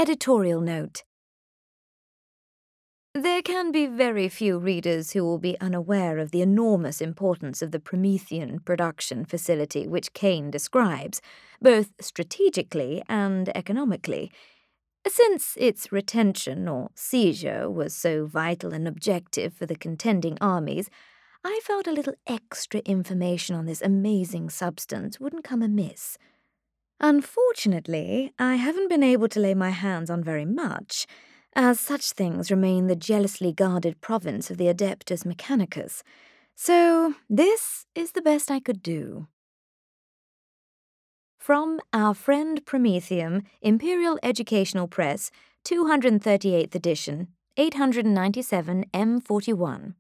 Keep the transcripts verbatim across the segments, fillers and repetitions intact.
Editorial note. There can be very few readers who will be unaware of the enormous importance of the Promethean production facility which Kane describes, both strategically and economically. Since its retention or seizure was so vital an objective for the contending armies, I felt a little extra information on this amazing substance wouldn't come amiss. Unfortunately, I haven't been able to lay my hands on very much, as such things remain the jealously guarded province of the Adeptus Mechanicus. So this is the best I could do. From Our Friend Prometheum, Imperial Educational Press, two hundred thirty-eighth edition, eight hundred ninety-seven M forty-one.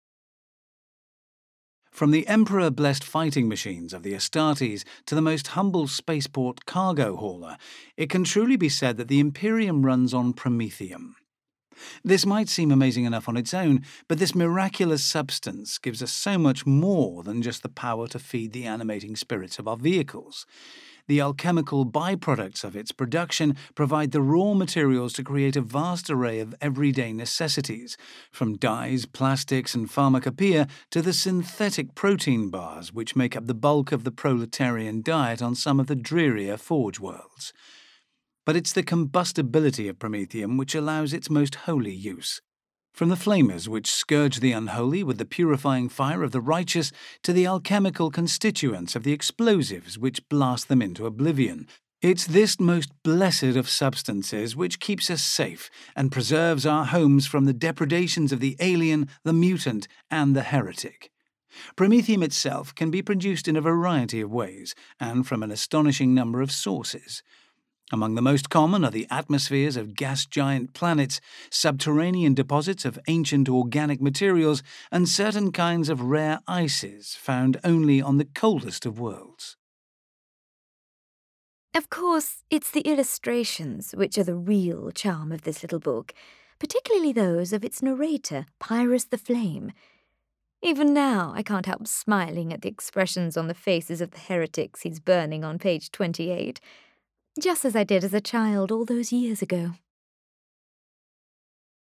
From the Emperor-blessed fighting machines of the Astartes to the most humble spaceport cargo hauler, it can truly be said that the Imperium runs on Prometheum. This might seem amazing enough on its own, but this miraculous substance gives us so much more than just the power to feed the animating spirits of our vehicles. The alchemical byproducts of its production provide the raw materials to create a vast array of everyday necessities, from dyes, plastics and pharmacopoeia to the synthetic protein bars which make up the bulk of the proletarian diet on some of the drearier forge worlds. But it's the combustibility of Prometheum which allows its most holy use. From the flamers which scourge the unholy with the purifying fire of the righteous to the alchemical constituents of the explosives which blast them into oblivion, it's this most blessed of substances which keeps us safe and preserves our homes from the depredations of the alien, the mutant, and the heretic. Prometheum itself can be produced in a variety of ways and from an astonishing number of sources. Among the most common are the atmospheres of gas-giant planets, subterranean deposits of ancient organic materials, and certain kinds of rare ices found only on the coldest of worlds. Of course, it's the illustrations which are the real charm of this little book, particularly those of its narrator, Pyrrhus the Flame. Even now, I can't help smiling at the expressions on the faces of the heretics he's burning on page twenty-eight. Just as I did as a child all those years ago.